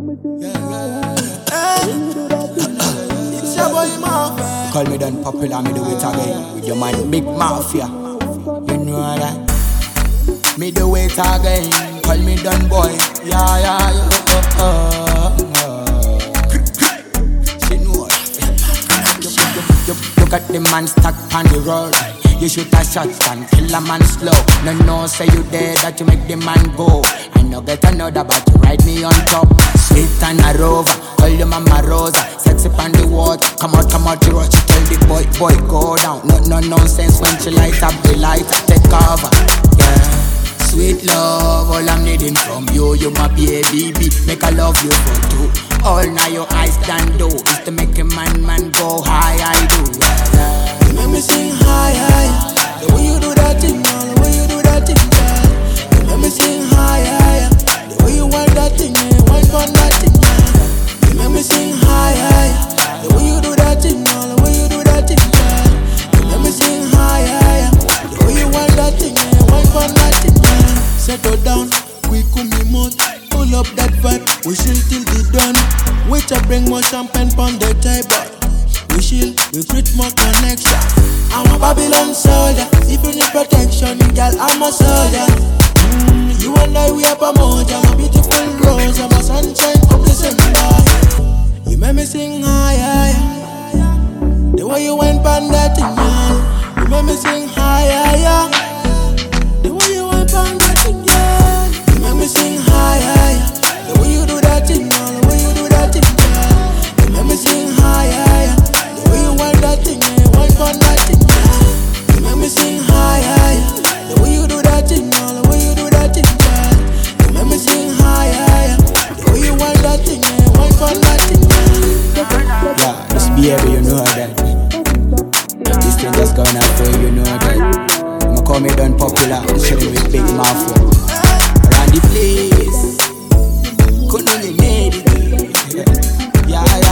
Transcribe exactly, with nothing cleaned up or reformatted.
It's your boy Mafia. Call me done popular, me do it again. With your man Big Mafia. You know that. Me do it again. Call me done boy. Yeah, yeah, yeah. Uh, uh, uh. She know it. You, you, you, you got the man stuck on the road. You shoot a shot and kill a man slow. No, no, say you there that you make the man go. I no get another but you ride me on top. Sweet and a rover, call you mama Rosa. Sexy on the water, come out, come out, you rush. You tell the boy, boy, go down. No, no nonsense when she light up the light. Take cover, yeah. Sweet love, all I'm needing from you. You my baby, make I love you for two. All now your eyes can do is to make a man, man go high. I do, yeah. You make me sing high, high. The way you do that thing, man, the way you do that thing, girl. You make me sing high, high. The way you want that thing, yeah, want want that thing, yeah. You make me sing high, high. The way you do that thing, man, the way you do that thing, girl. You make me sing high, high. The way you want that thing, yeah, want want that thing, yeah. Settle down, we come me mouth. Pull up that vibe, we chill till the done. Wait to bring more champagne pon the table. We chill, we create more connection. I'm a Babylon soldier. If you need protection, girl, I'm a soldier. Mm, you and I, we have a moja. I'm a beautiful rose, I'm a sunshine of the summer. You make me sing high, high. The way you went pon that thing, girl. You make me sing high, high. The way you went pon that thing, girl. You make me sing high, high. The way you do that thing, girl. The way you do that thing, girl. You make me sing high, high. The way you want that thing, yeah, want for that thing, girl. You make me sing high, high. The way you do that thing, girl. The way you do that thing, girl. You make me sing high, high. The way you want that thing, yeah, want for that thing, girl. Yeah, this baby, you know that. This thing just going out for you, you know that. I'ma call me done popular, chilling with Big Mafia. Around the place, couldn't only made it. Yeah, yeah.